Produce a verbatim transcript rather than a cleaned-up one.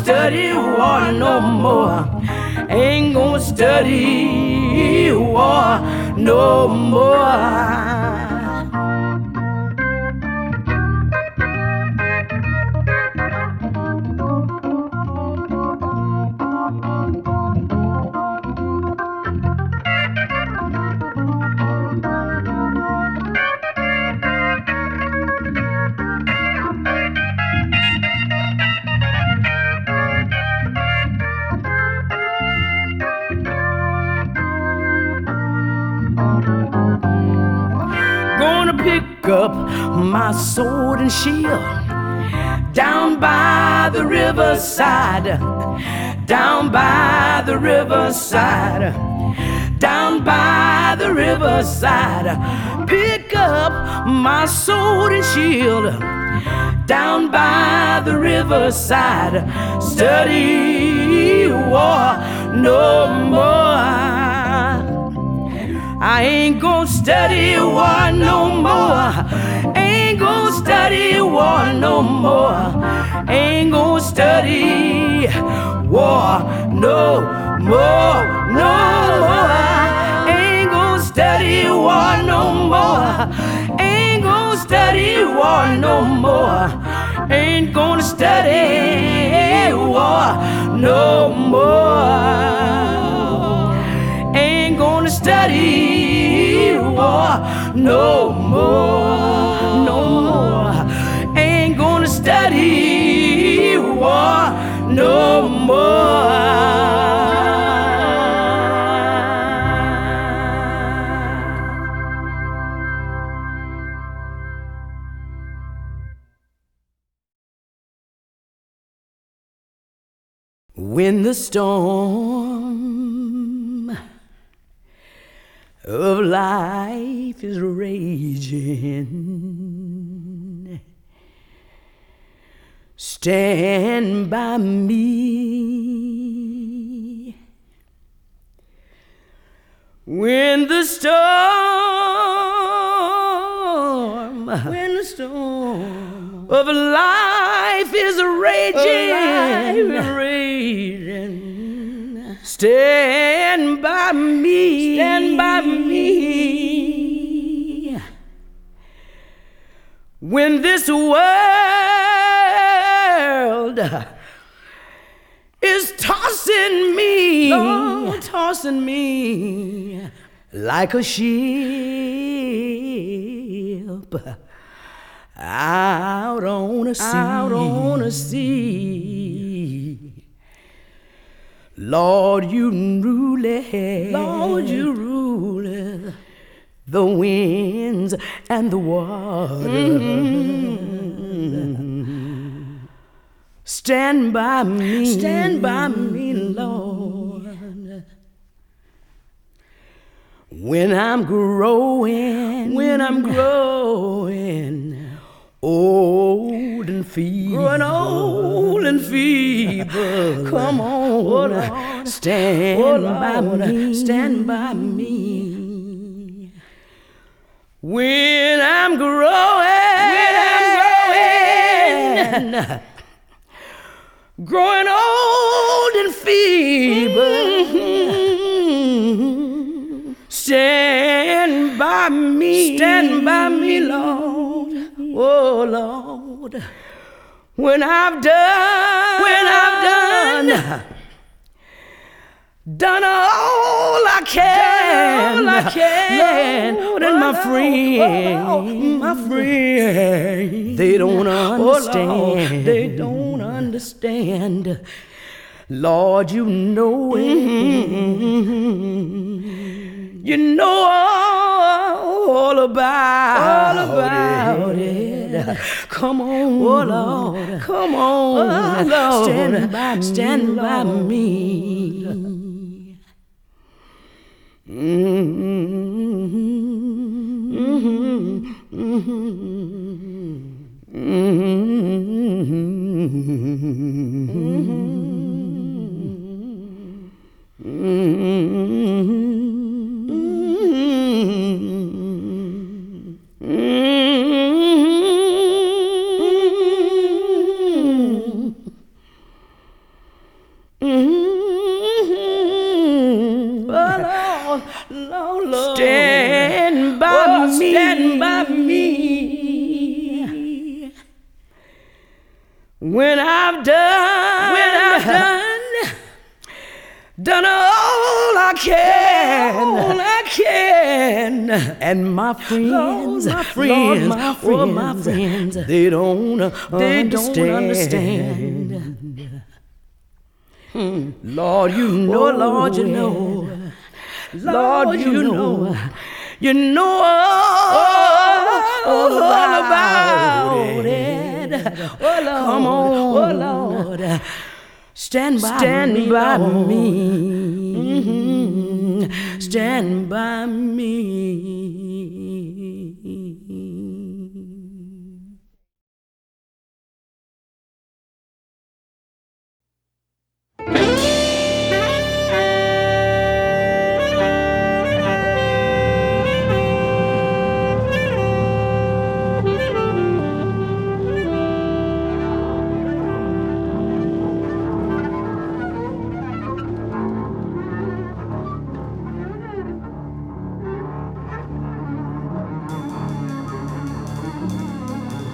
study war no more. Ain't gonna study war no more. Pick up my sword and shield down by the riverside, down by the riverside, down by the riverside. Pick up my sword and shield down by the riverside. Study war no more. I ain't gonna study war no more. Ain't gonna study war no more. Ain't gonna study war no more. No more. Ain't gonna study war no more. Ain't gonna study war no more. Ain't gonna study war no more. Ain't gonna study war no more, no more. Ain't gonna study war no more. When the storm of life is raging, stand by me. When the storm, when the storm of life is raging, raging, stand by me, stand by me. When this world is tossing me, oh, tossing me like a ship out on a sea, out on a sea. Lord, you rule, Lord, you rule the winds and the water. Mm-hmm. Stand by me, stand by me, Lord. When I'm growing, when I'm growing old and feeble, growing old and feeble. Come on, oh Lord, stand oh Lord, by me, stand by me. When I'm growing, when I'm growing, growing old and feeble, mm-hmm. Stand by me, stand by me, Lord. Oh Lord, when I've done, when I've done, done all I can, all I can, Lord, and my friends, my friends, they don't understand, oh Lord, they don't understand. Lord, you know it, mm-hmm. You know all about, all about it. it. Come on, oh Lord, come on, oh Lord, stand by me, stand by me. Mm-hmm. Mm-hmm. Mm-hmm. Mm-hmm. Mm-hmm. Mm-hmm. Oh, Lord, Lord, Lord. Stand by oh, me. Stand by me. When I've done, when I've done, done all I can, all I can, and my friends, Lord, my friends, Lord, my friends, oh, my friends, they don't, they understand. don't understand. Hmm. Lord, you know, oh, Lord, you know, Lord, Lord, you, you know, know, you know all, all, all about, about it. it. Oh, Lord, Come on, oh, Lord, stand by stand me, by Lord. me. Mm-hmm. Stand by me.